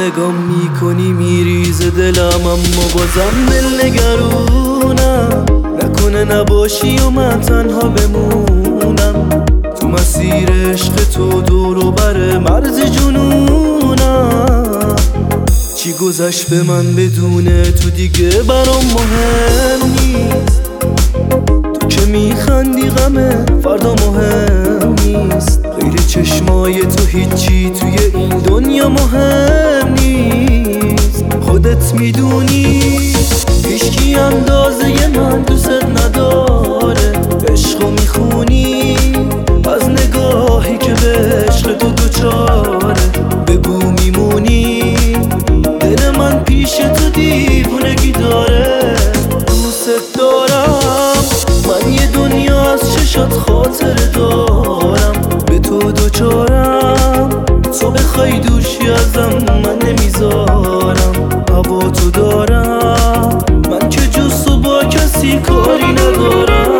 نگام میکنی میریزه دلم، اما بازم دل نگرونم. نکنه نباشی و من تنها بمونم تو مسیر عشق تو، دور و بر مرز جنونم. چی گذشت به من بدونه تو دیگه برام مهم نیست. تو که میخندی غمه فردا مهم نیست. غیر چشمای تو هیچی توی این دنیا مهم نیست. خودت میدونی هیچکی اندازه من دوست نداره. عشقو میخونی از نگاهی که به عشق تو دوچاره. بگو میمونی دل من پیش تو دیوونگی داره. دوست دارم من، یه دنیا از چشات خاطر دارم. به تو دوچارم، تو بخوای دوشی ازم من نمیذارم. هوا تو دارم من که جز تو با کسی کاری ندارم.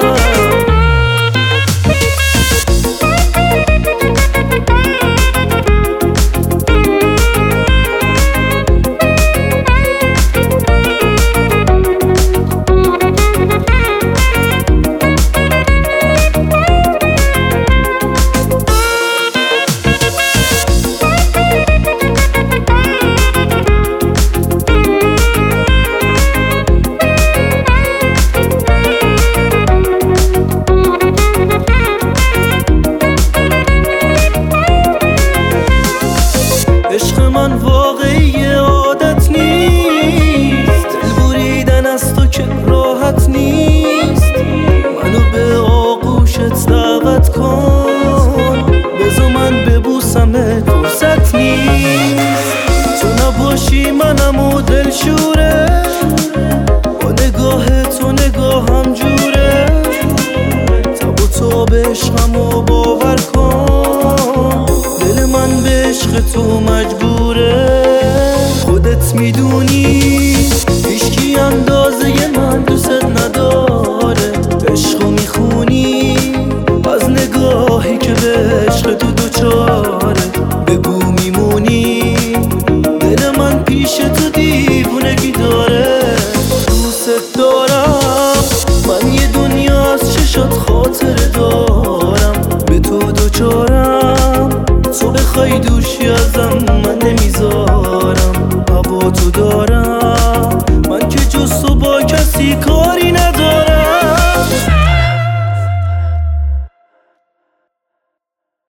عشق من واقعی عادت نیست. دل بریدن از تو که راحت نیست. منو به آغوشت دعوت کن، بذار من ببوسمت فرصت نیست. تو نباشی منم و دلشوره، با نگاه تو نگاهم جوره. تب و تاب عشقمو باور کن، دل من به عشق تو مجبوره. خودت میدونی هیچکی اندازه من دوست نداره. عشقو میخونی از نگاهی که به عشق تو دوچاره. بگو میمونی دل من پیش تو دیوونگی داره. دوست دارم من، یه دنیا از چشات خاطر دارم. به تو دوچارم، تو بخوای دوشی